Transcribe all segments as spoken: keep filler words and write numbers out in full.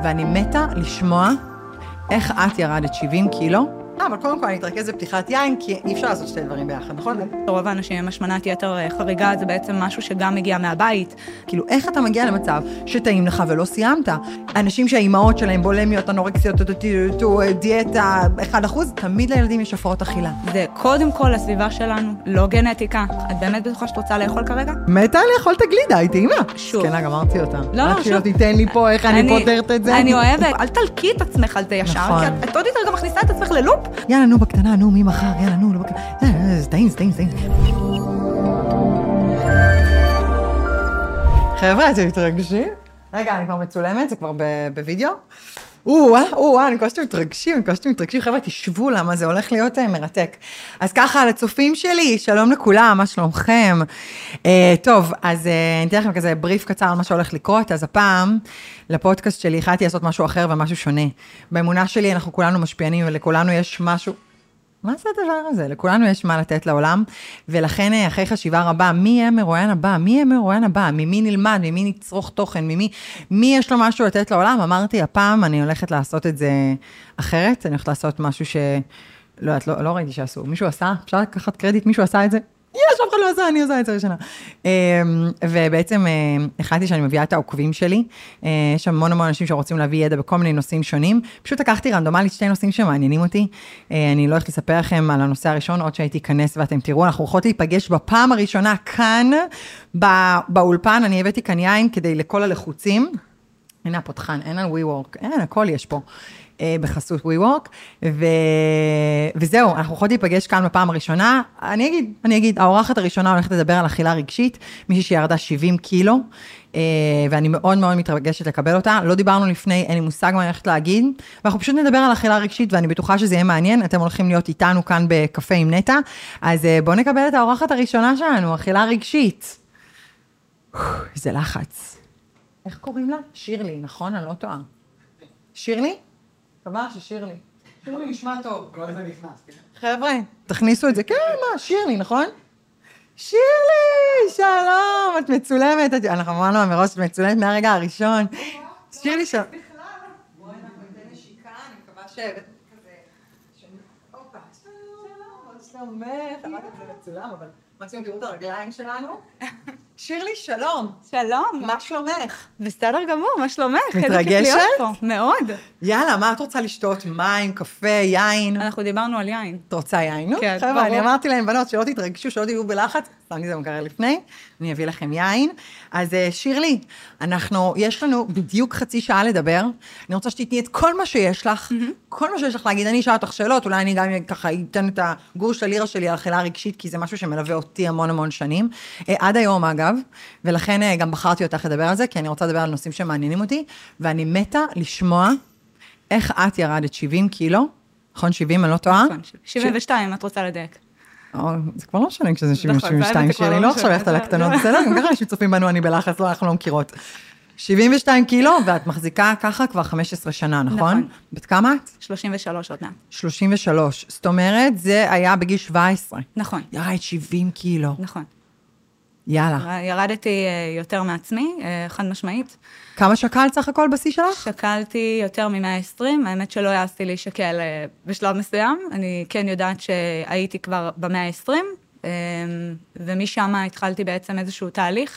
ואני מתה לשמוע איך את ירדת שבעים קילו. לא, אבל קודם כל אני אתרכז בפתיחת יין, כי אי אפשר לעשות שתי דברים ביחד, נכון? רוב האנשים עם השמנת יתר חריגה, זה בעצם משהו שגם מגיע מהבית. כאילו, איך אתה מגיע למצב שטעים לך ולא סיימת? אנשים שהאימהות שלהם בולמיות, אנורקסיות, דיאטה, אחד אחוז, תמיד לילדים יש הפרעות אכילה. זה קודם כל הסביבה שלנו, לא גנטיקה. את באמת בטוחה שאת רוצה לאכול כרגע? מתה לאכול את הגלידה, היא טעימה. שוב. כן, גמרתי אותה. לא, לא, שוב. רק תיתן לי פה איך אני פותרת את זה. אני אוהבת, אל תלקי את עצמך על זה ישר, נכון. כי את עוד יותר גם מכניסה את עצמך ללופ. יאללה, נו, בקטנה, נו, מי מחר, יאללה, נו, לא בקטנה. זה טעים, זה טעים, זה טעים. חבר'ה, אתם מתרגשים? רגע, אני כבר מצולמת, זה כבר בווידאו. או-אה, או-אה, אני מקווה שאתם מתרגשים, אני מקווה שאתם מתרגשים. חבר'ה, תשבו למה זה הולך להיות מרתק. אז ככה, לצופים שלי, שלום לכולם, מה שלומכם? טוב, אז אני אתן לכם כזה בריף קצר על מה שהולך לקרות, אז הפעם, לפודקאסט שלי, החלטתי לעשות משהו אחר ומשהו שונה. באמונה שלי אנחנו כולנו משפיענים, ולכולנו יש משהו... מה זה הדבר הזה? לכולנו יש מה לתת לעולם, ולכן אחרי חשיבה רבה, מי יהיה מרואיין הבא? מי יהיה מרואיין הבא? ממי נלמד? ממי נצרוך תוכן? ממי מי יש לו משהו לתת לעולם? אמרתי, הפעם אני הולכת לעשות את זה אחרת, אני הולכת לעשות משהו ש... לא, לא, לא ראיתי שעשו. מישהו עשה? אפשר לקחת קרדיט? מישהו עשה את זה? יש, אף אחד לא עשה, אני עושה את זה ראשונה. ובעצם החלטתי שאני מביאה את העוקבים שלי, יש המון המון אנשים שרוצים להביא ידע בכל מיני נושאים שונים, פשוט לקחתי רנדומלית שתי נושאים שמעניינים אותי, אני לא הולכת לספר לכם על הנושא הראשון, עוד שהייתי אכנס ואתם תראו, אנחנו הולכות להיפגש בפעם הראשונה כאן, באולפן, אני הבאתי כאן יין כדי לכל הלחוצים, הנה הפותחן, אין על WeWork, אין, הכל יש פה. בחסות WeWork, ו... וזהו, אנחנו יכולים להיפגש כאן בפעם הראשונה, אני אגיד, אני אגיד, האורחת הראשונה הולכת לדבר על אכילה רגשית, מישהי שירדה שבעים קילו, ואני מאוד מאוד מתרגשת לקבל אותה, לא דיברנו לפני, אין לי מושג מה אני הולכת להגיד, ואנחנו פשוט נדבר על אכילה רגשית, ואני בטוחה שזה יהיה מעניין, אתם הולכים להיות איתנו כאן בקפה עם נטע, אז בואו נקבל את האורחת הראשונה שלנו, אכילה רגשית. איזה לחץ. איך קוראים לה? שירלי, נכון? אני לא טועה. שירלי? כמה ששירלי. שירלי נשמע טוב. כל זה נכנס, כן? חבר'ה, תכניסו את זה. כן, מה? שירלי, נכון? שירלי, שלום, את מצולמת. אנחנו אמרנו מראש, את מצולמת מהרגע הראשון. שירלי, שלום. בכלל, בואי אנחנו ניתן נשיקה, אני מקווה שהבאת כזה... אופה, שלום, שלום, שלומך. אמרת את זה מצולם, אבל מקסימום תראו את הרגליים שלנו. שירלי, שלום. שלום. מה שלומך? בסדר גמור, מה שלומך? מתרגשת? מאוד. יאללה, מה את רוצה לשתות? מים, קפה, יין? אנחנו דיברנו על יין. את רוצה יין, נו? כן, חבר'ה, אני אמרתי להם, בנות, שלא תתרגשו, שלא תהיו בלחץ, שמתי זה מקרר לפני, אני אביא לכם יין. אז שירלי, אנחנו, יש לנו בדיוק חצי שעה לדבר, אני רוצה שתתני את כל מה שיש לך, כל מה שיש לך להגיד, אני אשאל אותך שאלות, אולי אני גם ככה אתן את הגוש הלירה שלי על אכילה רגשית, כי זה משהו שמלווה אותי המון המון שנים, עד היום אגב, ולכן גם בחרתי אותך לדבר על זה, כי אני רוצה לדבר על נושאים שמעניינים אותי, ואני מתה לשמוע איך את ירדת שבעים קילו, נכון, שבעים, אני לא טועה? נכון, שבעים ושתיים, את רוצה לדייק. זה כבר לא משנה כשזה שבעים ושתיים שלי, לא עכשיו ללכת על הקטנות, בסדר? גם ככה אנשים צופים בנו, אני בלחץ, לא, אנחנו לא מכירות. שבעים ושתיים קילו, ואת מחזיקה ככה כבר חמש עשרה שנה, נכון? נכון. בת כמה את? שלושים ושלוש עוד מעט. שלושים ושלוש, זאת אומרת, זה היה בגיל שבע עשרה. נכון. ירד שבעים קילו. נכון. יאללה. ירדתי יותר מעצמי, חד משמעית. כמה שקלת סך הכל בשיא שלך? שקלתי יותר מ-מאה ועשרים, האמת שלא העזתי להישקל בשלב מסוים, אני כן יודעת שהייתי כבר ב-מאה ועשרים, ומשם התחלתי בעצם איזשהו תהליך.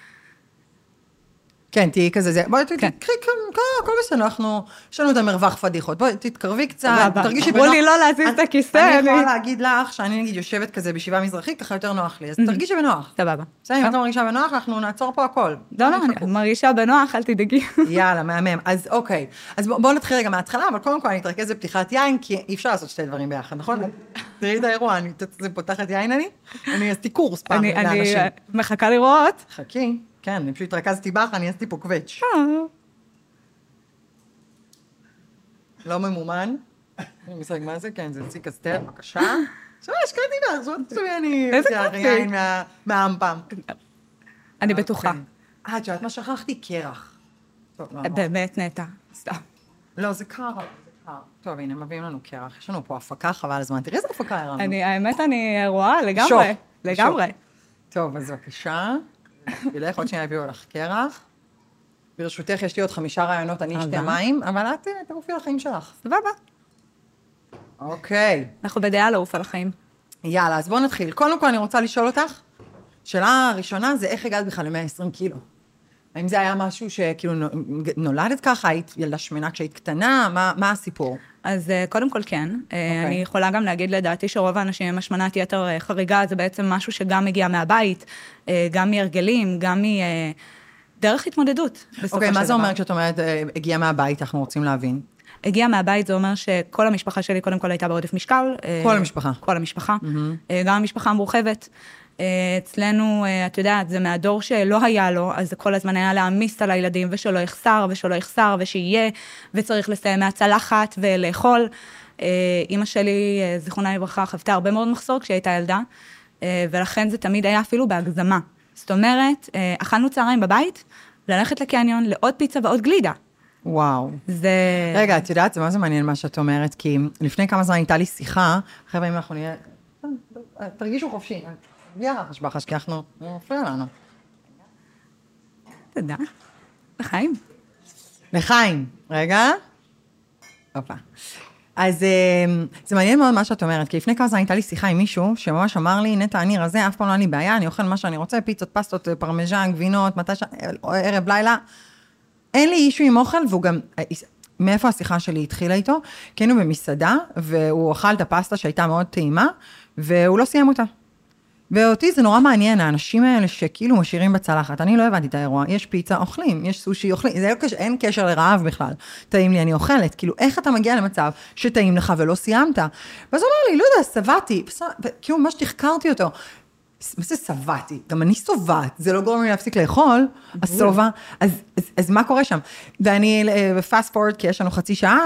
כן, תהיי כזה זה. בואי תקחי, כן. הכל בסדר, אנחנו, יש לנו את המרווח פדיחות. בואי, תתקרבי קצת, תרגישי בנוח. אמרו לי לא להזיז את הכיסא. אני יכולה להגיד לך, שאני נגיד יושבת כזה בישיבה מזרחית, ככה יותר נוח לי, אז תרגישי בנוח. סבבה. בסדר, אם אתה מרגישה בנוח, אנחנו נעצור פה הכל. לא, לא, אני מרגישה בנוח, אל תדאגי. יאללה, מהמם. אז אוקיי. אז בואו נתחיל רגע מההתחלה, אבל קודם כל אני אתרכז בפתיחת יין, כי אי אפשר לעשות שתי דברים ביחד, נכון? תראי את האירוע, אני פותחת יין אני, אני עשיתי קורס פעם לאנשים. אני מחכה לראות. חכי. כן, אני פשוט התרכזתי בך, אני עשיתי פה קווץ'. לא ממומן. אני משחק מה זה? כן, זה ציק אסתר, בבקשה. עכשיו, השקעתי לך, זאת תצאי אני... איזה קפי. יין מהאמפם. אני בטוחה. אה, את יודעת מה שכחתי? קרח. באמת נטע, סתם. לא, זה קר, זה קר. טוב, הנה, מביאים לנו קרח. יש לנו פה הפקה, חבל הזמן. תראי איזה הפקה הרמנו. האמת, אני רואה לגמרי. לגמרי. טוב, אז בבקשה. תלך, עוד שנייה הביאו לך קרח. ברשותך, יש לי עוד חמישה רעיונות, אני אשתה מים, אבל את תעופי על החיים שלך. סבבה. אוקיי. אנחנו בדעה לעוף על החיים. יאללה, אז בואו נתחיל. קודם כל אני רוצה לשאול אותך, שאלה הראשונה זה איך הגעת בכלל ל-מאה ועשרים קילו? האם זה היה משהו שכאילו נולדת ככה, היית ילדה שמנה כשהיית קטנה? מה, מה הסיפור? אז קודם כל כן. Okay. אני יכולה גם להגיד לדעתי שרוב האנשים עם השמנת יתר חריגה, זה בעצם משהו שגם מגיע מהבית, גם מהרגלים, גם מדרך התמודדות. אוקיי, okay, מה זה אומר כשאת אומרת, הגיע מהבית, אנחנו רוצים להבין? הגיע מהבית, זה אומר שכל המשפחה שלי קודם כל הייתה בעודף משקל. כל המשפחה. כל המשפחה. Mm-hmm. גם המשפחה המורחבת. אצלנו, את יודעת, זה מהדור שלא היה לו, אז זה כל הזמן היה להעמיס על הילדים, ושלא יחסר, ושלא יחסר, ושיהיה, וצריך לסיים מהצלחת ולאכול. אמא שלי, זיכרונה לברכה, חוותה הרבה מאוד מחסור כשהייתה ילדה, ולכן זה תמיד היה אפילו בהגזמה. זאת אומרת, אכלנו צהריים בבית, ללכת לקניון, לעוד פיצה ועוד גלידה. וואו. זה... רגע, את יודעת, זה מה זה מעניין מה שאת אומרת, כי לפני כמה זמן הייתה לי שיחה, חבר'ה, אם אנחנו נהיה... תרגישו חופשי. בלי הרחש בחש, כי אנחנו... זה מפריע לנו. תודה. לחיים. לחיים. רגע. אופה. אז זה מעניין מאוד מה שאת אומרת, כי לפני כמה זמן הייתה לי שיחה עם מישהו, שממש אמר לי, נטע, אני רזה, אף פעם לא אין לי בעיה, אני אוכל מה שאני רוצה, פיצות, פסטות, פרמיז'ן, גבינות, מתי ש... ערב, לילה. אין לי אישו עם אוכל, והוא גם... מאיפה השיחה שלי התחילה איתו? כי היינו במסעדה, והוא אכל את הפסטה שהייתה מאוד טעימה, והוא לא סיים אותה. ואותי זה נורא מעניין, האנשים האלה שכאילו משאירים בצלחת, אני לא הבנתי את האירוע, יש פיצה, אוכלים, יש סושי, אוכלים, זה לא, אין קשר לרעב בכלל, טעים לי, אני אוכלת, כאילו איך אתה מגיע למצב שטעים לך ולא סיימת? ואז הוא אמר לי, לא יודע, סבעתי, כאילו ממש תחקרתי אותו, מה זה סבעתי? גם אני סובעת, זה לא גורם לי להפסיק לאכול, הסובה, אז, אז, אז מה קורה שם? ואני בפאסט פורט, כי יש לנו חצי שעה,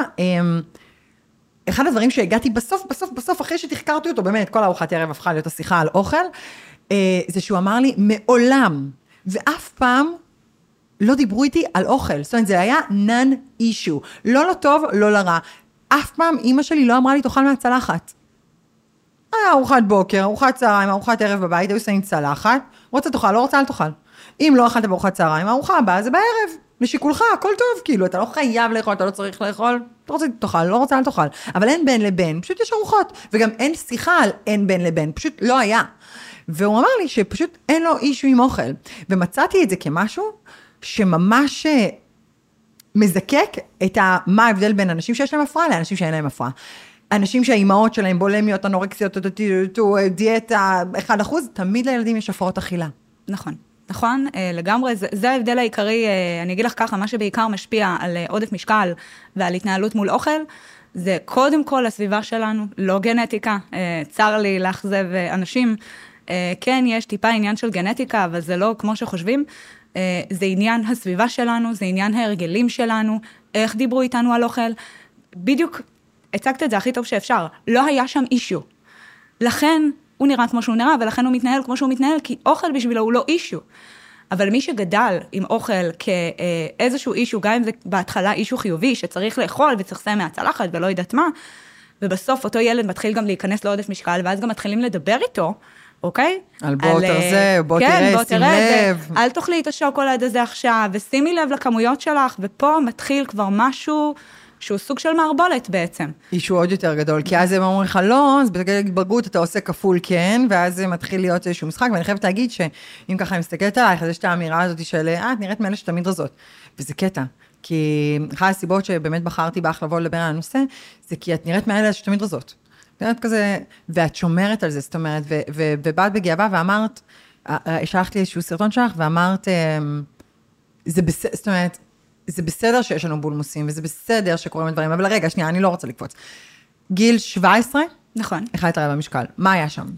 אחד הדברים שהגעתי בסוף, בסוף, בסוף, אחרי שתחקרתי אותו, באמת, כל הארוחת ערב הפכה להיות השיחה על אוכל, זה שהוא אמר לי, מעולם, ואף פעם לא דיברו איתי על אוכל. זאת אומרת, זה היה non-issue. לא לטוב, לא לרע. אף פעם אמא שלי לא אמרה לי, תאכל מהצלחת. היה ארוחת בוקר, ארוחת צהריים, ארוחת ערב בבית, היו שמים צלחת, רוצה תאכל, לא רוצה, אל תאכל. אם לא אכלת בארוחת צהריים, הארוחה הבאה זה בערב. לשיקולך, הכל טוב, כאילו, אתה לא חייב לאכול, אתה לא צריך לאכול, אתה רוצה תאכל, לא רוצה, אל תאכל. אבל אין בין לבין, פשוט יש ארוחות, וגם אין שיחה על אין בין לבין, פשוט לא היה. והוא אמר לי שפשוט אין לו אישו עם אוכל. ומצאתי את זה כמשהו שממש מזקק את מה ההבדל בין אנשים שיש להם הפרעה לאנשים שאין להם הפרעה. אנשים שהאימהות שלהם בולמיות, אנורקסיות, דיאטה, אחד אחוז, תמיד לילדים יש הפרעות אכילה. נכון. נכון, לגמרי, זה, זה ההבדל העיקרי, אני אגיד לך ככה, מה שבעיקר משפיע על עודף משקל ועל התנהלות מול אוכל, זה קודם כל הסביבה שלנו, לא גנטיקה, צר לי לאכזב אנשים, כן, יש טיפה עניין של גנטיקה, אבל זה לא כמו שחושבים, זה עניין הסביבה שלנו, זה עניין ההרגלים שלנו, איך דיברו איתנו על אוכל, בדיוק הצגת את זה הכי טוב שאפשר, לא היה שם אישו, לכן, הוא נראה כמו שהוא נראה, ולכן הוא מתנהל כמו שהוא מתנהל, כי אוכל בשבילו הוא לא אישו. אבל מי שגדל עם אוכל כאיזשהו אישו, גם אם זה בהתחלה אישו חיובי, שצריך לאכול וצריך לסיים מהצלחת ולא יודעת מה, ובסוף אותו ילד מתחיל גם להיכנס לעודף משקל, ואז גם מתחילים לדבר איתו, אוקיי? על בוא תרזה, בוא תראה, שים לב. אל תאכלי את השוקולד הזה עכשיו, ושימי לב לכמויות שלך, ופה מתחיל כבר משהו שהוא סוג של מערבולת בעצם. אישו עוד יותר גדול, כי אז הם אומרים לך לא, אז בגלל התבגרות אתה עושה כפול כן, ואז זה מתחיל להיות איזשהו משחק, ואני חייבת להגיד שאם ככה אני מסתכלת עלייך, אז יש את האמירה הזאת של, אה, את נראית מאלה שתמיד רזות. וזה קטע, כי אחת הסיבות שבאמת בחרתי בך לבוא לדבר על הנושא, זה כי את נראית מאלה שתמיד רזות. נראית כזה, ואת שומרת על זה, זאת אומרת, ובאת בגאווה ואמרת, שלחת לי איזשהו סרטון שלך, ואמרת, זה בסדר, זאת אומרת, זה בסדר שיש לנו בולמוסים, וזה בסדר שקוראים לדברים, אבל רגע, שנייה, אני לא רוצה לקפוץ. גיל שבע עשרה? נכון. החלטת רבע משקל. מה היה שם?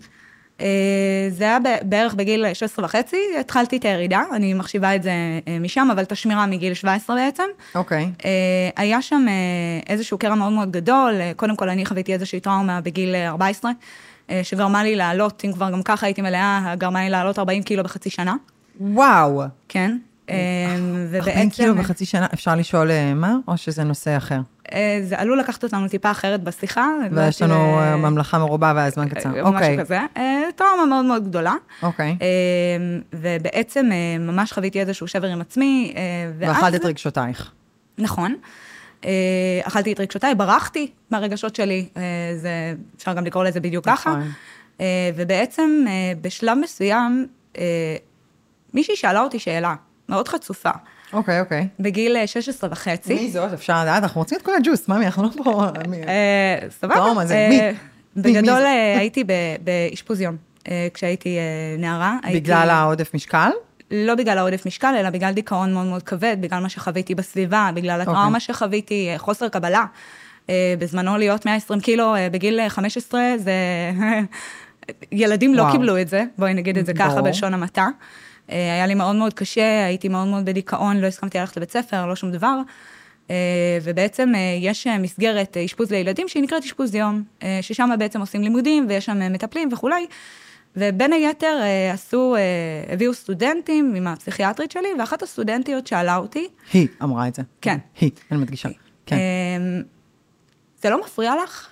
זה היה בערך בגיל שש עשרה וחצי, התחלתי את הירידה, אני מחשיבה את זה משם, אבל את השמירה מגיל שבע עשרה בעצם. אוקיי. היה שם איזשהו קרע מאוד מאוד גדול, קודם כל אני חוויתי איזושהי טראומה בגיל ארבע עשרה, שגרמה לי לעלות, אם כבר גם ככה הייתי מלאה, גרמה לי לעלות ארבעים קילו בחצי שנה. וואו. כן. ארבעים קילו בחצי שנה, אפשר לשאול מה? או שזה נושא אחר? זה עלול לקחת אותנו טיפה אחרת בשיחה. ויש לנו ממלכה מרובה והזמן קצר. משהו כזה. טראומה מאוד מאוד גדולה. אוקיי. ובעצם ממש חוויתי איזשהו שבר עם עצמי. ואכלת את רגשותייך. נכון. אכלתי את רגשותיי, ברחתי מהרגשות שלי. זה, אפשר גם לקרוא לזה בדיוק ככה. ובעצם בשלב מסוים, מישהי שאלה אותי שאלה. מאוד חצופה. אוקיי, אוקיי. בגיל שש עשרה וחצי. מי זאת? אפשר לדעת? אנחנו רוצים את כל הג'וס, ממי, אנחנו לא פה... סבבה. טוב, מה זה? מי? בגדול הייתי באשפוז יום, כשהייתי נערה. בגלל העודף משקל? לא בגלל העודף משקל, אלא בגלל דיכאון מאוד מאוד כבד, בגלל מה שחוויתי בסביבה, בגלל הטראומה שחוויתי, חוסר קבלה. בזמנו להיות מאה ועשרים קילו בגיל חמש עשרה, זה... ילדים לא קיבלו את זה, בואי נגיד את זה ככה בלשון המעטה. היה לי מאוד מאוד קשה, הייתי מאוד מאוד בדיכאון, לא הסכמתי ללכת לבית ספר, לא שום דבר. ובעצם יש מסגרת אשפוז לילדים שהיא נקראת אשפוז יום, ששם בעצם עושים לימודים ויש שם מטפלים וכולי. ובין היתר עשו, הביאו סטודנטים עם הפסיכיאטרית שלי, ואחת הסטודנטיות שאלה אותי. היא אמרה את זה. כן. היא, אני מדגישה. כן. זה לא מפריע לך?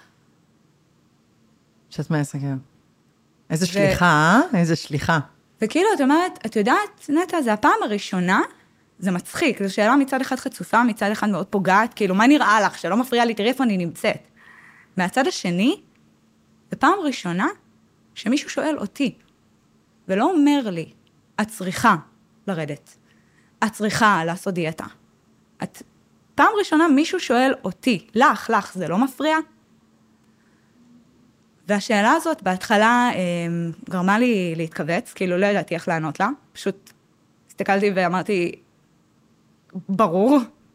שאת מעסקר. איזה שליחה, איזה שליחה. וכאילו, את אומרת, את יודעת, נטע, זה הפעם הראשונה, זה מצחיק, זו שאלה מצד אחד חצופה, מצד אחד מאוד פוגעת, כאילו, מה נראה לך, שלא מפריע לי, תראי איפה אני נמצאת. מהצד השני, זה פעם ראשונה, שמישהו שואל אותי, ולא אומר לי, את צריכה לרדת, את צריכה לעשות דיאטה. את, פעם ראשונה מישהו שואל אותי, לך, לך, זה לא מפריע? והשאלה הזאת בהתחלה גרמה לי להתכווץ, כאילו לא ידעתי איך לענות לה, פשוט הסתכלתי ואמרתי, ברור.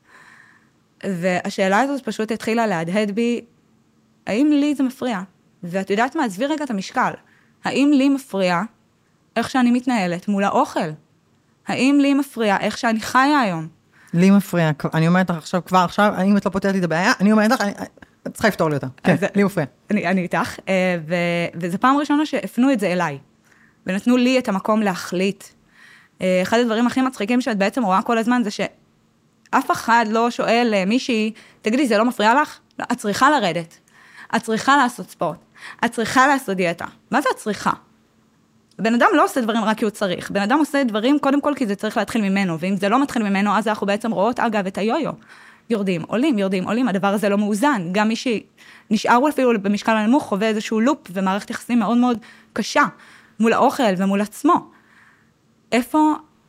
והשאלה הזאת פשוט התחילה להדהד בי, האם לי זה מפריע? ואת יודעת מה, עזבי רגע את המשקל. האם לי מפריע איך שאני מתנהלת מול האוכל? האם לי מפריע איך שאני חיה היום? לי מפריע, אני אומרת לך עכשיו, כבר עכשיו, אם את לא פותרת לי את הבעיה, אני אומרת לך, את צריכה לפתור לי אותה. כן, לי מפריע. אני איתך, וזו פעם ראשונה שהפנו את זה אליי, ונתנו לי את המקום להחליט. אחד הדברים הכי מצחיקים שאת בעצם רואה כל הזמן, זה שאף אחד לא שואל מישהי, תגידי, זה לא מפריע לך? לא, את צריכה לרדת. את צריכה לעשות ספורט. את צריכה לעשות דיאטה. מה זה את צריכה? בן אדם לא עושה דברים רק כי הוא צריך. בן אדם עושה דברים קודם כל כי זה צריך להתחיל ממנו, ואם זה לא מתחיל ממנו, אז אנחנו בעצם רואות, אגב, את היו-יו. יורדים, עולים, יורדים, עולים, הדבר הזה לא מאוזן. גם מי שנשאר אפילו במשקל הנמוך, חווה איזשהו לופ ומערכת יחסים מאוד מאוד קשה, מול האוכל ומול עצמו. איפה,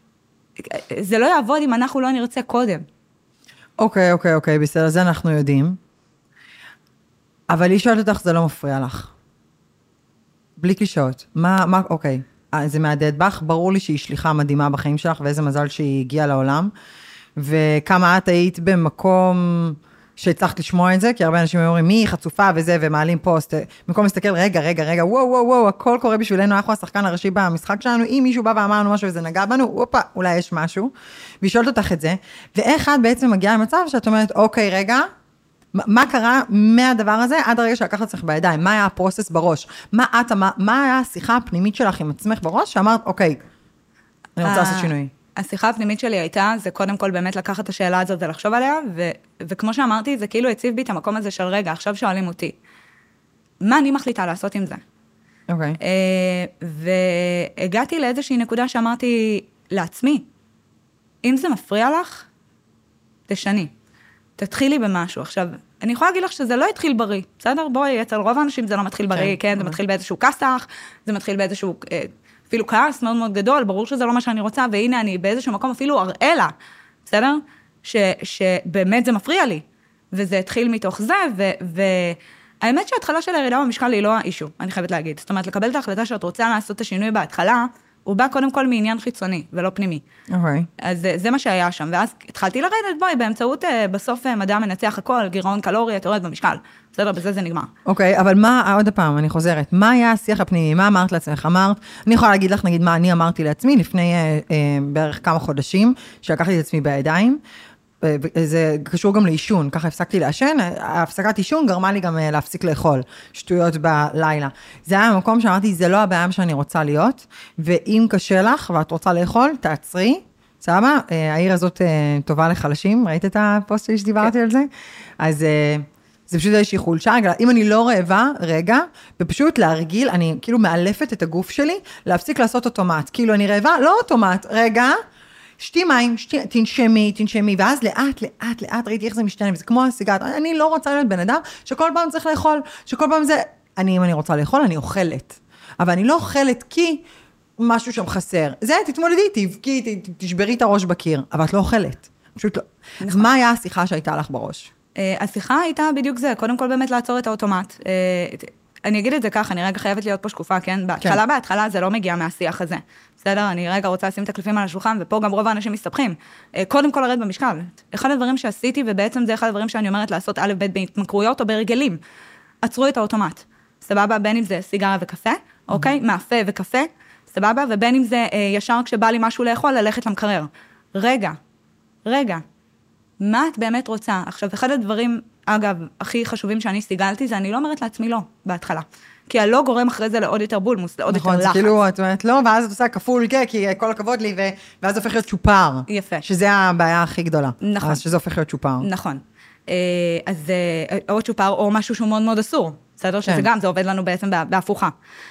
זה לא יעבוד אם אנחנו לא נרצה קודם. אוקיי, אוקיי, אוקיי, בסדר, זה אנחנו יודעים. אבל היא שואלת אותך, זה לא מפריע לך. בלי קלישאות. מה, מה, אוקיי. זה מהדהד בך, ברור לי שהיא שליחה מדהימה בחיים שלך, ואיזה מזל שהיא הגיעה לעולם. וכמה את היית במקום שהצלחת לשמוע את זה, כי הרבה אנשים אומרים, מי חצופה וזה, ומעלים פוסט, במקום להסתכל, רגע, רגע, רגע, וואו, וואו, וואו, הכל קורה בשבילנו, אנחנו השחקן הראשי במשחק שלנו, אם מישהו בא ואמרנו משהו וזה נגע בנו, אופה, אולי יש משהו, והיא שואלת אותך את זה, ואיך את בעצם מגיעה למצב שאת אומרת, אוקיי, רגע, מה קרה מהדבר הזה עד הרגע שלקחת אצלך בידיים? מה היה הפרוסס בראש? מה את, מה היה השיחה הפנימית שלך עם עצמך בראש, שאמרת, אוקיי, אני רוצה לעשות שינוי. השיחה הפנימית שלי הייתה, זה קודם כל באמת לקחת את השאלה הזאת ולחשוב עליה, ו- וכמו שאמרתי, זה כאילו הציב בי את המקום הזה של רגע, עכשיו שואלים אותי, מה אני מחליטה לעשות עם זה? אוקיי. Okay. והגעתי לאיזושהי נקודה שאמרתי לעצמי, אם זה מפריע לך, תשני, תתחילי במשהו. עכשיו, אני יכולה להגיד לך שזה לא התחיל בריא, בסדר? בואי, אצל רוב האנשים זה לא מתחיל בריא, כן, זה מתחיל באיזשהו כסח, זה מתחיל באיזשהו... אפילו כעס מאוד מאוד גדול, ברור שזה לא מה שאני רוצה, והנה אני באיזשהו מקום אפילו אראה לה, בסדר? ש, שבאמת זה מפריע לי, וזה התחיל מתוך זה, ו, והאמת שההתחלה של הירידה במשקל היא לא האישו, אני חייבת להגיד. זאת אומרת, לקבל את ההחלטה שאת רוצה לעשות את השינוי בהתחלה, הוא בא קודם כל מעניין חיצוני, ולא פנימי. אוקיי. אז זה, זה מה שהיה שם, ואז התחלתי לרדת, בואי, באמצעות, בסוף מדע מנצח הכל, גירעון קלורי, את יורדת במשקל. בסדר, בזה זה נגמר. אוקיי, אבל מה, עוד הפעם, אני חוזרת, מה היה השיח הפנימי? מה אמרת לעצמך? אמרת, אני יכולה להגיד לך, נגיד, מה אני אמרתי לעצמי, לפני אה, אה, בערך כמה חודשים, שלקחתי את עצמי בידיים, זה קשור גם לאישון, ככה הפסקתי לעשן, ההפסקת אישון גרמה לי גם להפסיק לאכול, שטויות בלילה. זה היה המקום שאמרתי, זה לא הבעיה שאני רוצה להיות, ואם קשה לך ואת רוצה לאכול, תעצרי, סבבה? העיר הזאת טובה לחלשים, ראית את הפוסט שלי שדיברתי על זה? אז זה פשוט איזושהי חולשה, אם אני לא רעבה, רגע, ופשוט להרגיל, אני כאילו מאלפת את הגוף שלי, להפסיק לעשות אוטומט, כאילו אני רעבה, לא אוטומט, רגע, שתי מים, שתי, תנשמי, תנשמי, ואז לאט, לאט, לאט, ראיתי איך זה משתנה, וזה כמו הסיגרת, אני לא רוצה להיות בן אדם, שכל פעם צריך לאכול, שכל פעם זה, אני, אם אני רוצה לאכול, אני אוכלת, אבל אני לא אוכלת כי משהו שם חסר, זה, תתמודדי, תבכי, תשברי את הראש בקיר, אבל את לא אוכלת, פשוט לא. אז מה היה השיחה שהייתה לך בראש? השיחה הייתה בדיוק זה, קודם כל באמת לעצור את האוטומט. אני אגיד את זה ככה, אני רגע חייבת להיות פה שקופה, כן? בהתחלה, בהתחלה זה לא מגיע מהשיח הזה. בסדר? אני רגע רוצה לשים את הקלפים על השולחן, ופה גם רוב האנשים מסתבכים. קודם כל לרד במשקל. אחד הדברים שעשיתי, ובעצם זה אחד הדברים שאני אומרת לעשות א' ב' בהתמכרויות או ברגלים. עצרו את האוטומט. סבבה? בין אם זה סיגריה וקפה, אוקיי? מאפה וקפה, סבבה? ובין אם זה ישר כשבא לי משהו לאכול, ללכת למקרר. רגע, רגע. מה את באמת רוצה? עכשיו, אחד הדברים, אגב, הכי חשובים שאני סיגלתי, זה אני לא אומרת לעצמי לא, בהתחלה. כי הלא גורם אחרי זה לעוד יותר בולמוס, לעוד יותר לחץ. נכון, כאילו, את אומרת לא, ואז את עושה כפול, כי כל הכבוד לי, ואז זה הופך להיות צ'ופר. יפה. שזה הבעיה הכי גדולה. נכון. אז שזה הופך להיות צ'ופר. נכון. אז או צ'ופר, או משהו שהוא מאוד מאוד אסור. בסדר? שזה גם, זה עובד לנו בעצם בהפוכה.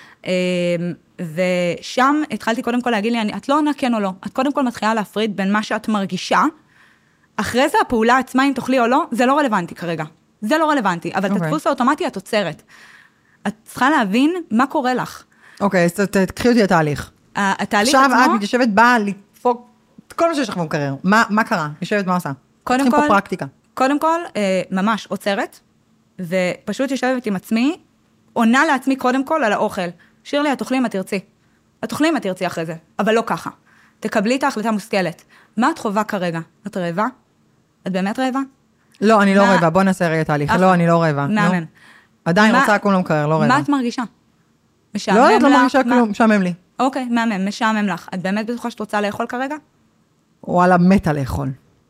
ושם התחלתי קודם כל להגיד לי, את לא עונה כן או לא. את קודם כל מתחילה להפריד בין מה שאת מרגישה, אחרי זה הפעולה עצמה, אם תאכלי או לא, זה לא רלוונטי כרגע. זה לא רלוונטי, אבל את הדפוס האוטומטי את עוצרת. את צריכה להבין מה קורה לך. אוקיי, אז תקחי אותי לתהליך. התהליך עצמו... עכשיו את יושבת באה לדפוק כל מה שיש לך במקרר. מה קרה? יושבת מה עושה? קודם כל, פרקטיקה. קודם כל, ממש עוצרת, ופשוט יושבת עם עצמי, עונה לעצמי קודם כל על האוכל. שירלי, את אוכלים, את תרצי. את אוכלים, את תרצי אחרי זה, אבל לא ככה. תקבלי את ההחלטה מושכלת. מה את חובה כרגע? את רעבה? את באמת רעבה? לא, אני לא רעבה, בוא נעשה רגע תהליך. לא, אני לא רעבה. מאמן. עדיין רוצה כלום למקרר, לא רעבה. מה את מרגישה? משעמם לך? לא, את לא מרגישה כלום, משעמם לי. אוקיי, מאמן, משעמם לך. את באמת בטוחה שאת רוצה לאכול כרגע? וואלה, מתה לאכול.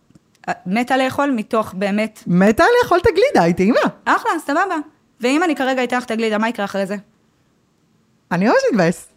מתה לאכול מתוך באמת... מתה לאכול את הגלידה, היא טעימה. אחלה, סבבה. ואם אני כרגע אתן לך את הגלידה, מה יקרה אחרי זה? אני ממש מתבאס.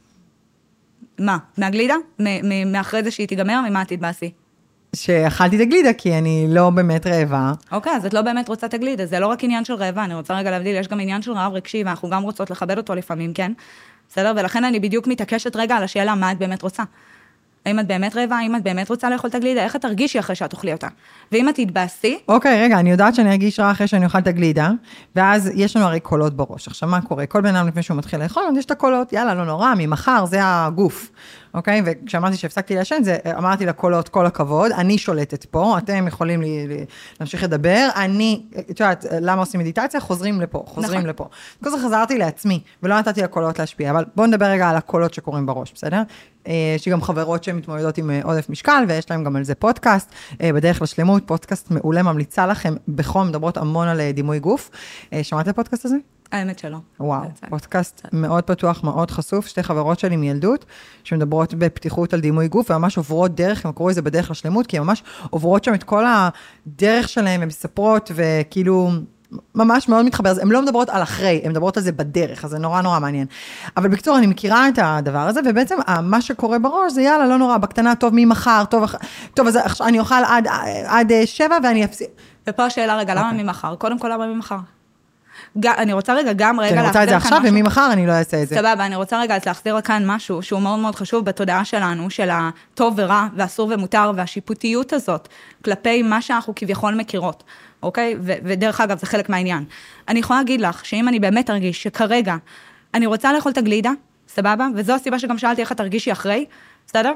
מה? מהגלידה? מאחרי זה שהיא תיגמר? ממה את תתבאסי? שאכלתי את הגלידה, כי אני לא באמת רעבה. אוקיי, אז את לא באמת רוצה את הגלידה, זה לא רק עניין של רעבה, אני רוצה רגע להבדיל, יש גם עניין של רעב רגשי, ואנחנו גם רוצות לכבד אותו לפעמים, כן? בסדר? ולכן אני בדיוק מתעקשת רגע על השאלה, מה את באמת רוצה? האם את באמת רעבה? האם את באמת רוצה לאכול את הגלידה? איך את תרגישי אחרי שאת אוכלי אותה? ואם את תתבאסי... אוקיי, רגע, אני יודעת שאני ארגיש רע אחרי שאני אוכל את הגלידה, ואז יש לנו הרי קולות בראש. עכשיו, מה קורה? כל בן אדם לפני שהוא מתחיל לאכול, יש את הקולות, יאללה, לא נורא, ממחר, זה הגוף. אוקיי? וכשאמרתי שהפסקתי לעשן, זה, אמרתי לקולות, כל הכבוד, אני שולטת פה, אתם יכולים לי, לי, להמשיך לדבר, אני, את יודעת, למה עושים מדיטציה? חוזרים לפה, חוזרים נכון. לפה. כל זה חזרתי לעצמי, ולא נתתי לקולות להשפיע, אבל בואו נדבר רגע על הקולות שקורים בראש, בסדר? יש לי גם חברות שמתמודדות עם עודף משקל, ויש להם גם על זה פודקאסט, בדרך לשלמות, פודקאסט מעולה, ממליצה לכם בחום, מדברות המון על דימוי גוף. שמעת הפודקאסט הזה? האמת שלא. וואו, פודקאסט מאוד פתוח, מאוד חשוף, שתי חברות שלי מילדות, שמדברות בפתיחות על דימוי גוף, וממש עוברות דרך, הם קראו לזה בדרך לשלמות, כי הם ממש עוברות שם את כל הדרך שלהם, הם מספרות, וכאילו, ממש מאוד מתחבר, הן לא מדברות על אחרי, הן מדברות על זה בדרך, אז זה נורא נורא מעניין. אבל בקצור, אני מכירה את הדבר הזה, ובעצם מה שקורה בראש, זה יאללה, לא נורא, בקטנה, טוב ממחר, טוב, טוב, אז אני אוכל עד, עד שבע, ואני אפסיק. ופה השאלה רגע, למה ממחר? קודם כל, למה ממחר? אני רוצה רגע גם רגע להחזיר כאן משהו. אני רוצה את זה עכשיו, וממחר אני לא אעשה את זה. סבבה, אני רוצה רגע להחזיר כאן משהו שהוא מאוד מאוד חשוב בתודעה שלנו, של הטוב ורע, ואסור ומותר, והשיפוטיות הזאת, כלפי מה שאנחנו כביכול מכירות, אוקיי? ודרך אגב, זה חלק מהעניין. אני יכולה להגיד לך, שאם אני באמת ארגיש שכרגע, אני רוצה לאכול את הגלידה, סבבה? וזו הסיבה שגם שאלתי איך את תרגישי אחרי, בסדר?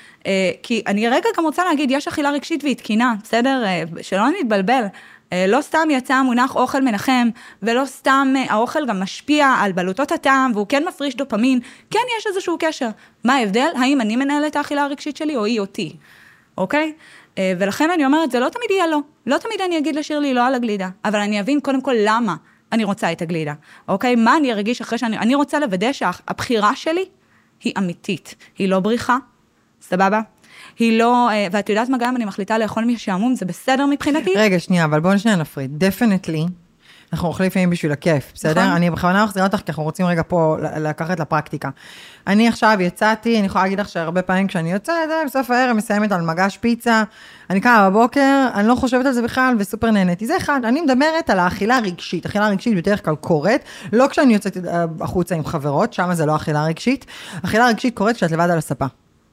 כי אני רגע גם רוצה להגיד, יש אכילה רגשית והיא תקינה, בסדר? שלא נתבלבל. לא סתם יצא המונח אוכל מנחם, ולא סתם האוכל גם משפיע על בלוטות הטעם, והוא כן מפריש דופמין, כן יש איזשהו קשר. מה ההבדל? האם אני מנהלת את האכילה הרגשית שלי, או היא אותי? אוקיי? ולכן אני אומרת, זה לא תמיד יהיה לא. לא תמיד אני אגיד לשירלי לא על הגלידה, אבל אני אבין קודם כל למה אני רוצה את הגלידה. אוקיי? מה אני ארגיש אחרי שאני... אני רוצה לוודא שהבחירה שלי היא אמיתית. היא לא בריחה. סבבה? היא לא, ואת יודעת מה גם, אני מחליטה לאכול משעמום, זה בסדר מבחינתי? רגע, שנייה, אבל בואו נשנייה נפריד. דפנטלי, אנחנו אוכלים לפעמים בשביל הכיף, בסדר? נכון. אני בכוונה מחזירה אותך, כי אנחנו רוצים רגע פה לקחת לפרקטיקה. אני עכשיו יצאתי, אני יכולה להגיד לך שהרבה פעמים כשאני יוצאת, בסוף הערב מסיימת על מגש פיצה, אני קמה בבוקר, אני לא חושבת על זה בכלל, וסופר נהניתי. זה אחד, אני מדברת על האכילה הרגשית. אכילה רגשית בדרך כלל קורית, לא כשאני יוצאת החוצה עם חברות, שם זה לא אכילה רגשית. אכילה רגשית קורית כשאת לבד על הספה.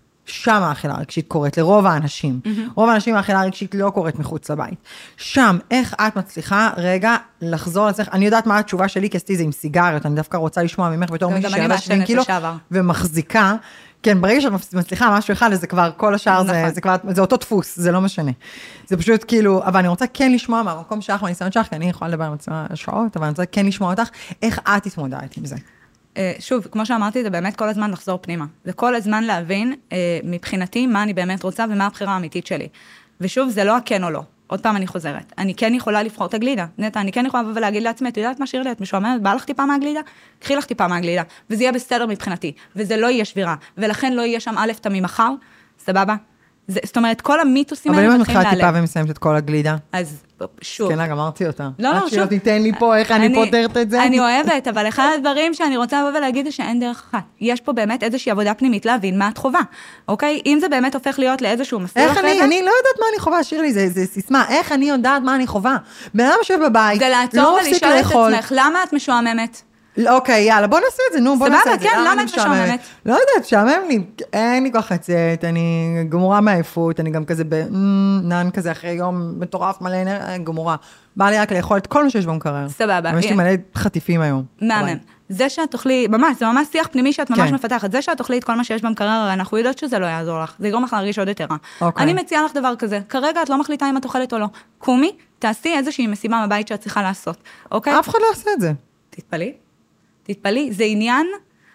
שם האכילה הרגשית קורית, לרוב האנשים. Mm-hmm. רוב האנשים האכילה הרגשית לא קורית מחוץ לבית. שם, איך את מצליחה רגע לחזור לצלך, אני יודעת מה התשובה שלי, כי עשיתי זה עם סיגריות, אני דווקא רוצה לשמוע ממך בתור מישהו שירדה שבעים קילו, ומחזיקה, כן, ברגע שאת מצליחה משהו אחד, זה כבר כל השאר, זה, זה כבר, זה אותו דפוס, זה לא משנה. זה פשוט כאילו, אבל אני רוצה כן לשמוע מהמקום שלך, מהניסיון שלך, כי אני יכולה לדבר עם עצמה שעות, אבל אני רוצה כן לשמוע אותך, איך את התמודדת עם זה. שוב, כמו שאמרתי, זה באמת כל הזמן לחזור פנימה. זה כל הזמן להבין מבחינתי מה אני באמת רוצה ומה הבחירה האמיתית שלי. ושוב, זה לא הכן או לא. עוד פעם אני חוזרת. אני כן יכולה לבחור את הגלידה. נטע, אני כן יכולה ולהגיד לעצמי, את יודעת מה שירלי, את משועממת, בא לך טיפה מהגלידה? קחי לך טיפה מהגלידה. וזה יהיה בסדר מבחינתי. וזה לא יהיה שבירה. ולכן לא יהיה שם א' תמי מחר. סבבה? זה, זאת אומרת, כל המיתוסים האלה מתחילים להעלם. אבל אם את מתחילה טיפה ומסיימת את כל הגלידה? אז שוב. כן, גמרתי אותה. לא, לא, שוב. עד שלא תיתן לי פה, איך אני פותרת את זה? אני אוהבת, אבל אחד הדברים שאני רוצה לבוא ולהגיד זה שאין דרך אחת. יש פה באמת איזושהי עבודה פנימית להבין מה את חובה. אוקיי? אם זה באמת הופך להיות לאיזשהו מסלול איך אני, אני לא יודעת מה אני חובה, שירלי, זה, זה סיסמה. איך אני יודעת מה אני חובה? בן אדם יושב בבית, זה לעצור ולשאול את עצמך, למה את משועממת? אוקיי, יאללה, בוא נעשה את זה, נו, בוא נעשה את זה. סבבה, כן, למה את משעממת? לא יודעת, שעמם לי, אין לי כוח חצת, אני גמורה מהעייפות, אני גם כזה בנן כזה אחרי יום מטורף מלא גמורה. בא לי רק לאכול את כל מה שיש במקרר. סבבה. יש לי מלא חטיפים היום. מהמם. זה שאת תאכלי, ממש, זה ממש שיח פנימי שאת ממש מפתחת. זה שאת תאכלי את כל מה שיש במקרר, אנחנו יודעות שזה לא יעזור לך. זה יגרום לך להרגיש עוד יותר רע. אני מציעה לך דבר כזה. כרגע את לא מחליטה אם את אוכלת או לא. קומי, תעשי איזושהי משימה בבית שאת צריכה לעשות. אוקיי? אף אחד לא יעשה את זה. תתפלאי. תתפלאי, זה עניין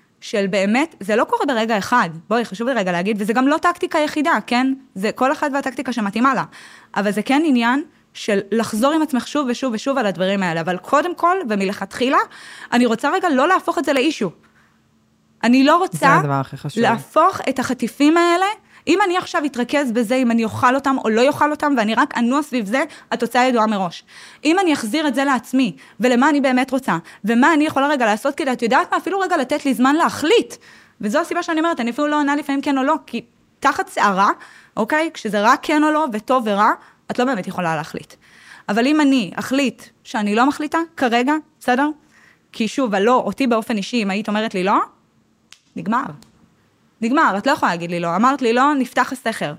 של באמת, זה לא קורה ברגע אחד, בואי, חשוב לי רגע להגיד, וזה גם לא טקטיקה יחידה, כן? זה כל אחד והטקטיקה שמתאימה לה, אבל זה כן עניין של לחזור עם עצמך שוב ושוב ושוב על הדברים האלה, אבל קודם כל, ומלכתחילה, אני רוצה רגע לא להפוך את זה לאישו. אני לא רוצה להפוך את החטיפים האלה, אם אני עכשיו אתרכז בזה, אם אני אוכל אותם או לא אוכל אותם, ואני רק אנוע סביב זה, התוצאה ידועה מראש. אם אני אחזיר את זה לעצמי, ולמה אני באמת רוצה, ומה אני יכולה רגע לעשות כדי, את יודעת מה, אפילו רגע לתת לי זמן להחליט. וזו הסיבה שאני אומרת, אני אפילו לא עונה לפעמים כן או לא, כי תחת שערה, אוקיי, כשזה רק כן או לא, וטוב ורע, את לא באמת יכולה להחליט. אבל אם אני אחליט שאני לא מחליטה, כרגע, בסדר? כי שוב, הלא, אותי באופן אישי, אם היית אומרת לי לא, נגמר. נגמר, את לא יכולה להגיד לי לא. אמרת לי לא, נפתח הסכר.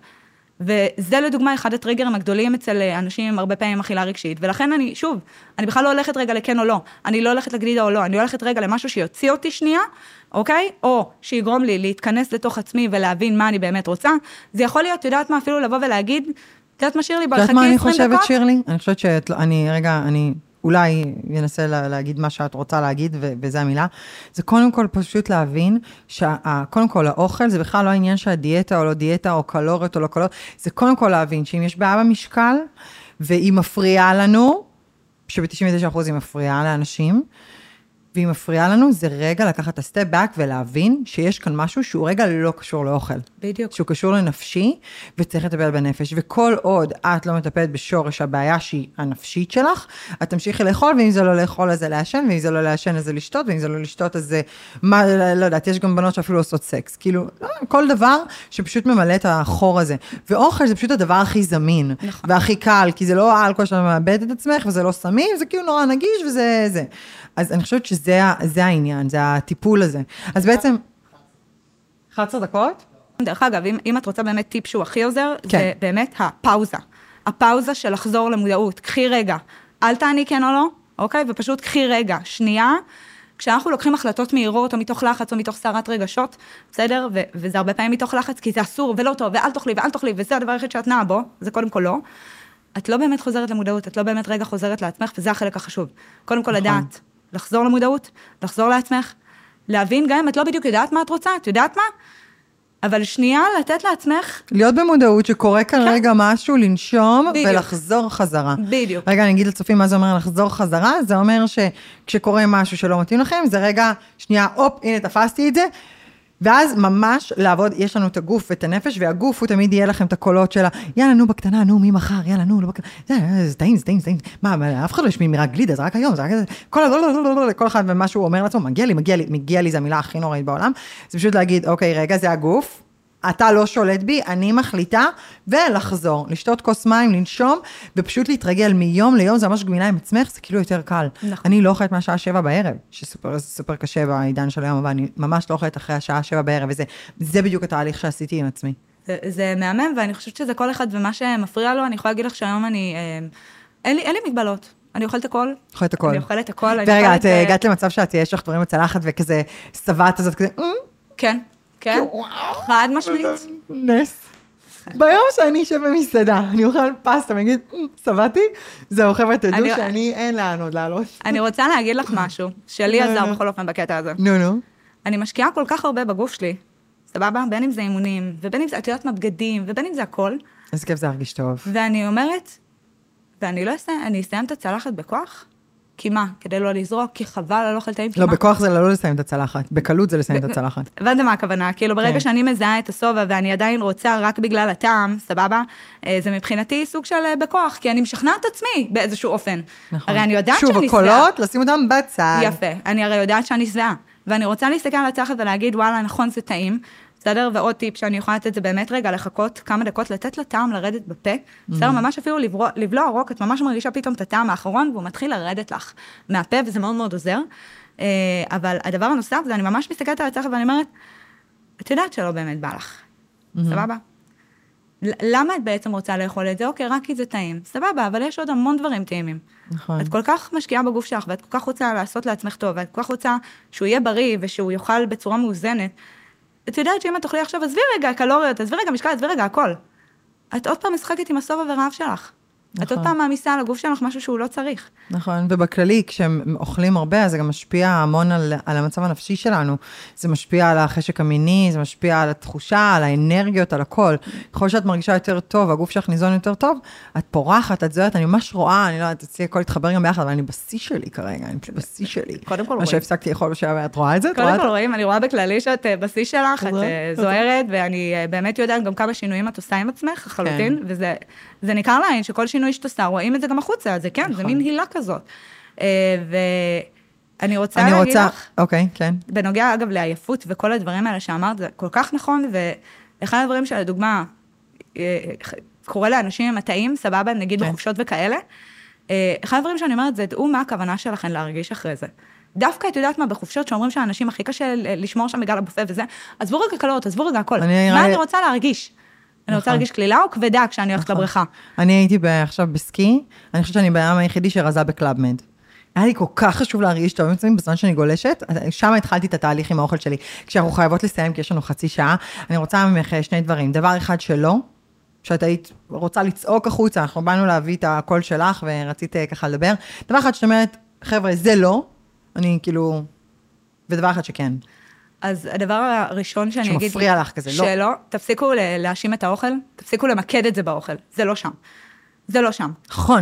וזה לדוגמה אחד הטריגרים הגדולים אצל אנשים עם הרבה פעמים אכילה רגשית. ולכן אני, שוב, אני בכלל לא הולכת רגע לכן או לא. אני לא הולכת לגלידה או לא. אני הולכת רגע למשהו שיוציא אותי שנייה, אוקיי? או שיגרום לי להתכנס לתוך עצמי ולהבין מה אני באמת רוצה. זה יכול להיות, יודעת מה, אפילו לבוא ולהגיד, יודעת מה שירלי, ברחתי עשרים דקות? יודעת מה אני חושבת, שירלי? אני חושבת שאני, רגע, אני אולי ינסה להגיד מה שאת רוצה להגיד, וזה המילה. זה קודם כל פשוט להבין, שקודם כל האוכל, זה בכלל לא העניין שהדיאטה או לא דיאטה, או קלוריות או לא קלוריות, זה קודם כל להבין שאם יש בעיה במשקל, והיא מפריעה לנו, שב-תשעים ותשעה אחוז היא מפריעה לאנשים, והיא מפריעה לנו, זה רגע לקחת את הסטפ בק ולהבין שיש כאן משהו שהוא רגע לא קשור לאוכל. בדיוק. שהוא קשור לנפשי, וצריך לטפל בנפש. וכל עוד את לא מטפלת בשורש הבעיה שהיא הנפשית שלך, את תמשיכי לאכול, ואם זה לא לאכול, אז זה לעשן, ואם זה לא לעשן, אז זה לשתות, ואם זה לא לשתות, אז זה, מה, לא יודעת, יש גם בנות שאפילו עושות סקס. כאילו, כל דבר שפשוט ממלא את החור הזה. ואוכל זה פשוט הדבר הכי זמין, נכון. והכי קל, כי זה לא האלכוהול שאתה מאבד את עצמך, וזה לא סמים, זה כאילו נורא נגיש, וזה זה. אז אני חושבת שזה זה העניין, זה הטיפול הזה. אז בעצם, אחת עשרה דקות? דרך אגב, אם, אם את רוצה באמת טיפ שהוא הכי עוזר, כן. זה באמת הפאוזה. הפאוזה של לחזור למודעות. קחי רגע, אל תעני כן או לא, אוקיי? ופשוט קחי רגע, שנייה, כשאנחנו לוקחים החלטות מהירות, או מתוך לחץ, או מתוך סערת רגשות, בסדר? ו- וזה הרבה פעמים מתוך לחץ, כי זה אסור ולא טוב, ואל תאכלי, ואל תאכלי, וזה הדבר היחיד שאת נעה בו, זה קודם כל לא. את לא באמת חוזרת למודעות, את לא באמת רגע חוזרת לעצמך, וזה החלק החשוב. קודם כל לדעת, לחזור למודעות, לחזור לעצמך, להבין גם אם את לא בדיוק יודעת מה את רוצה, את יודעת מה? אבל שנייה לתת לעצמך... להיות במודעות שקורה כאן כן. רגע משהו, לנשום בדיוק. ולחזור חזרה. בדיוק. רגע, אני אגיד לצופים מה זה אומר לחזור חזרה, זה אומר שכשקורה משהו שלא מתאים לכם, זה רגע, שנייה, אופ, הנה תפסתי את זה, ואז ממש לעבוד, יש לנו את הגוף ואת הנפש, והגוף הוא תמיד יהיה לכם את הקולות שלה, יאללה, נו, בקטנה, נו, מי מחר, יאללה, נו, לא בקטנה, זה טעים, זה טעים, זה טעים, מה, אף אחד לא ישמע מירק גלידה, זה רק היום, זה רק, כל אחד ומה שהוא אומר לעצמו, מגיע לי, מגיע לי, מגיע לי, זה המילה הכי נוראית בעולם, זה פשוט להגיד, אוקיי, רגע, זה הגוף, אתה לא שולט בי, אני מחליטה, ולחזור, לשתות כוס מים, לנשום, ופשוט להתרגל מיום ליום, זה ממש גמילה עם עצמך, זה כאילו יותר קל. נכון. אני לא אוכלת מהשעה שבע בערב, שסופר סופר קשה בעידן של היום, אבל אני ממש לא אוכלת אחרי השעה שבע בערב, וזה זה בדיוק התהליך שעשיתי עם עצמי. זה, זה מהמם, ואני חושבת שזה כל אחד, ומה שמפריע לו, אני יכולה להגיד לך שהיום אני, אין לי, אין לי מגבלות. אני אוכלת הכל. אוכלת הכל. אני אוכלת הכל. ורגע, את הגעת למצב שאת יש לך דברים בצלחת, וכזה סבעת הזאת כזה, כן. כן, חד משמעית. נס. ביום שאני אשב במסעדה, אני אוכל פסטה, אני אגיד, סבתי, זהו, חבר'ה, תדעו שאני אין לאן עוד לעלות. אני רוצה להגיד לך משהו, שלי עזר בכל אופן בקטע הזה. נו, נו. אני משקיעה כל כך הרבה בגוף שלי, סבבה? בין אם זה אימונים, ובין אם זה, את יודעת מה, בגדים, ובין אם זה הכל. אז כיף זה הרגיש טוב. ואני אומרת, ואני לא אסיים, אני אסיים את הצלחת בכוח, כי מה? כדי לא לזרוק, כי חבל, לא אוכל טעים, כי לא, מה? בכוח זה לא לסיים את הצלחת, בקלות זה לסיים את הצלחת. הבנת מה הכוונה? כאילו ברגע שאני מזהה את הסובה, ואני עדיין רוצה רק בגלל הטעם, סבבה? זה מבחינתי סוג של בכוח, כי אני משכנעת עצמי באיזשהו אופן. נכון. הרי אני יודעת שאני שבעה. שוב, הקולות, לשים אותם בצד. יפה. אני הרי יודעת שאני שבעה. ואני רוצה להסתכל על הצלחת ולהגיד, וואלה, נכון, זה טעים. בסדר? ועוד טיפ שאני יכולה לתת זה באמת רגע לחכות כמה דקות, לתת לטעם לרדת בפה. בסדר? ממש אפילו לבלוע רוק, את ממש מרגישה פתאום את הטעם האחרון, והוא מתחיל לרדת לך מהפה, וזה מאוד מאוד עוזר. אבל הדבר הנוסף, זה אני ממש מסתכלת על הצלחת, ואני אומרת, את יודעת שלא באמת בא לך. סבבה? למה את בעצם רוצה לאכול את זה? אוקיי, רק כי זה טעים. סבבה, אבל יש עוד המון דברים טעימים. נכון. את כל כך משקיעה בגוף שלך, ואת כל כך רוצה לעשות לעצמך טוב, ואת כל כך רוצה שהוא יהיה בריא, ושהוא יאכל בצורה מאוזנת. את יודעת שאם את תאכלי עכשיו, עזבי רגע קלוריות, עזבי רגע משקל, עזבי רגע הכל. את עוד פעם משחקת עם הסובה ורעב שלך. נכון. את עוד פעם מעמיסה על הגוף שלך משהו שהוא לא צריך. נכון, ובכללי, כשהם אוכלים הרבה, זה גם משפיע המון על, על המצב הנפשי שלנו. זה משפיע על החשק המיני, זה משפיע על התחושה, על האנרגיות, על הכל. ככל שאת מרגישה יותר טוב, הגוף שלך ניזון יותר טוב, את פורחת, את זוהרת, אני ממש רואה, אני לא יודעת, אצלי הכל להתחבר גם ביחד, אבל אני בשיא שלי כרגע, אני פשוט בשיא שלי. קודם כל רואים. מה שהפסקתי לאכול בשעה, את רואה את זה? קודם כל רואים, אני רואה בכללי שאת בשיא שלך, את זוהרת, ואני באמת יודעת גם כמה שינויים את עושה עם עצמך, חלוטין, וזה זה ניכר לעין שכל שינוי שאת עושה, רואים את זה גם החוצה, זה כן, זה מין הילה כזאת. ואני רוצה להגיד לך, אוקיי, כן. בנוגע אגב לעייפות וכל הדברים האלה שאמרת, זה כל כך נכון, ואחד הדברים שלדוגמה, קורה לאנשים עם התאים, סבבה, נגיד בחופשות וכאלה, אחד הדברים שאני אומרת, זה דעו מה הכוונה שלכם להרגיש אחרי זה. דווקא את יודעת מה, בחופשות שאומרים שהאנשים הכי קשה לשמור שם בגלל הבופה וזה, עזבו רגע קלות, עזבו רגע הכל. מה אני רוצה להרגיש? אני רוצה להרגיש כלילה או כבדה כשאני הולכת לבריכה? אני הייתי עכשיו בסקי, אני חושבת שאני בעם היחידי שרזה בקלאב-מד. היה לי כל כך חשוב להרגיש טוב עם בזמן שאני גולשת, שם התחלתי את התהליך עם האוכל שלי. כשאנחנו חייבות לסיים, כי יש לנו חצי שעה, אני רוצה ממך שני דברים. דבר אחד שלא, שאת היית רוצה לצעוק החוצה, אנחנו באנו להביא את הקול שלך, ורצית ככה לדבר. דבר אחד שאת אומרת, חבר'ה, זה לא, אני כאילו, ודבר אחד שכן. אז הדבר הראשון שאני אגיד, שמפריע לך כזה, לא. שלא, תפסיקו להאשים את האוכל, תפסיקו למקד את זה באוכל, זה לא שם. זה לא שם. נכון.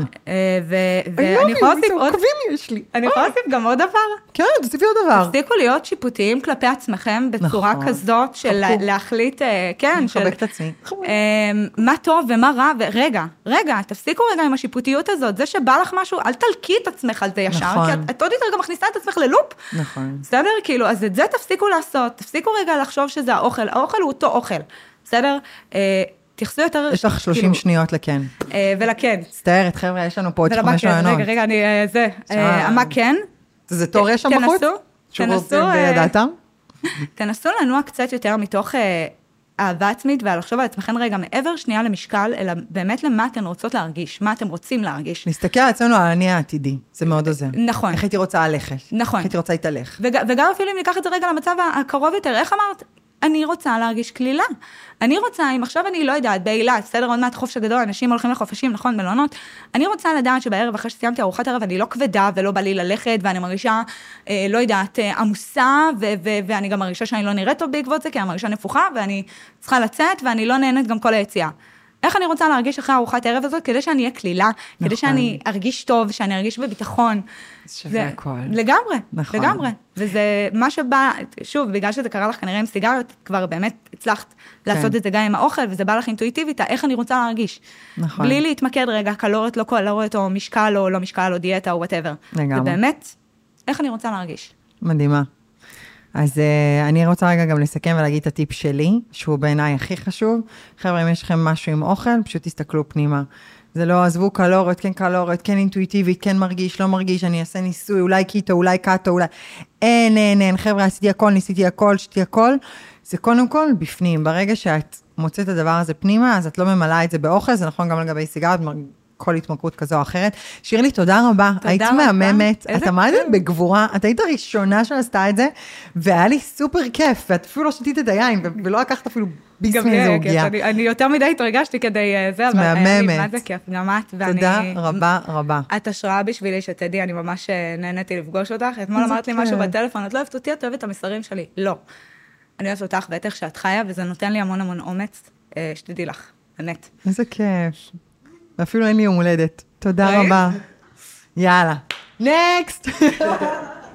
ואני יכולה להוסיף עוד... אני יכולה להוסיף גם עוד דבר. כן, תוסיפי עוד דבר. תפסיקו להיות שיפוטיים כלפי עצמכם בצורה כזאת של להחליט, כן, מחבק את עצמי. מה טוב ומה רע, ורגע, רגע, תפסיקו רגע עם השיפוטיות הזאת, זה שבא לך משהו, אל תלקי את עצמך על זה ישר, כי את עוד יותר גם מכניסה את עצמך ללופ. נכון. בסדר? כאילו, אז את זה תפסיקו לעשות, תפסיקו רגע לחשוב שזה האוכל, האוכל הוא אותו אוכל. בסדר? תחסו יותר... יש לך שלושים שניות לכן. ולכן. סתארת, חבר'ה, יש לנו פה עוד חמש רעיונות. רגע, רגע, אני... זה... מה כן? זה תור יש שם בחוץ? תנסו, בידעתם? תנסו לנוע קצת יותר מתוך אהבה עצמית, ולחשוב על עצמכם רגע מעבר שנייה למשקל, אלא באמת למה אתן רוצות להרגיש, מה אתם רוצים להרגיש. נסתכל על עצמנו על אני העתידי, זה מאוד עוזר. נכון. איך הייתי רוצה ללכת. נכון. איך הייתי רוצה להתהלך. וגם אפילו אם ניקח את זה רגע למצב הקרוב יותר, איך אמרת? אני רוצה להרגיש כלילה. אני רוצה, אם עכשיו אני לא יודעת, באילת, בסדר, עוד מעט חופש הגדול, אנשים הולכים לחופשים, נכון, מלונות, אני רוצה לדעת שבערב, אחרי שסיימתי ארוחת ערב, אני לא כבדה ולא בא לי ללכת, ואני מרגישה, אה, לא יודעת, עמוסה, ו- ו- ואני גם מרגישה שאני לא נראית טוב בעקבות זה, כי אני מרגישה נפוחה, ואני צריכה לצאת, ואני לא נהנית גם כל היציאה. איך אני רוצה להרגיש אחרי ארוחת הערב הזאת, כדי שאני אהיה כלילה, נכון. כדי שאני ארגיש טוב, שאני ארגיש בביטחון. שווה זה, הכל. לגמרי, נכון. לגמרי. וזה מה שבא, שוב, בגלל שזה קרה לך כנראה עם סיגריות, כבר באמת הצלחת כן. לעשות את זה גם עם האוכל, וזה בא לך אינטואיטיבית, איך אני רוצה להרגיש. נכון. בלי להתמקד רגע, קלוריות, לא קלוריות, או משקל, או לא משקל, או דיאטה, או whatever. לגמרי. ובאמת, איך אני רוצה להרגיש. מדהימה. אז uh, אני רוצה רגע גם לסכם ולהגיד את הטיפ שלי, שהוא בעיניי הכי חשוב. חבר'ה, אם יש לכם משהו עם אוכל, פשוט תסתכלו פנימה. זה לא, עזבו קלוריות, כן קלוריות, כן אינטואיטיבית, כן מרגיש, לא מרגיש, אני אעשה ניסוי, אולי קיטו, אולי קאטו, אולי... אין, אין, אין, חבר'ה, עשיתי הכל, ניסיתי הכל, שתי הכל. זה קודם כל בפנים. ברגע שאת מוצאת את הדבר הזה פנימה, אז את לא ממלאה את זה באוכל, זה נכון גם לגבי סיגרת, כל התמכרות כזו או אחרת. שירלי, תודה רבה. תודה היית רבה. מהממת. את עמדת בגבורה, את היית הראשונה שעשתה את זה, והיה לי סופר כיף, ואת אפילו לא שתית את היין, ולא לקחת אפילו ביס מאיזה הוגיה. אני, אני יותר מדי התרגשתי כדי זה, אבל מהממת. מה זה כיף, גם את, ואני... תודה רבה רבה. את השראה בשבילי שתדעי, אני ממש נהניתי לפגוש אותך. אתמול אמרת לי משהו בטלפון, את לא אוהבת אותי, את אוהבת את המסרים שלי. לא. אני אוהבת אותך ואת איך שאת חיה, וזה נותן לי המון המון אומץ, שתדעי לך, באמת. איזה כיף. ואפילו אין לי יום הולדת. תודה רבה. יאללה. נקסט!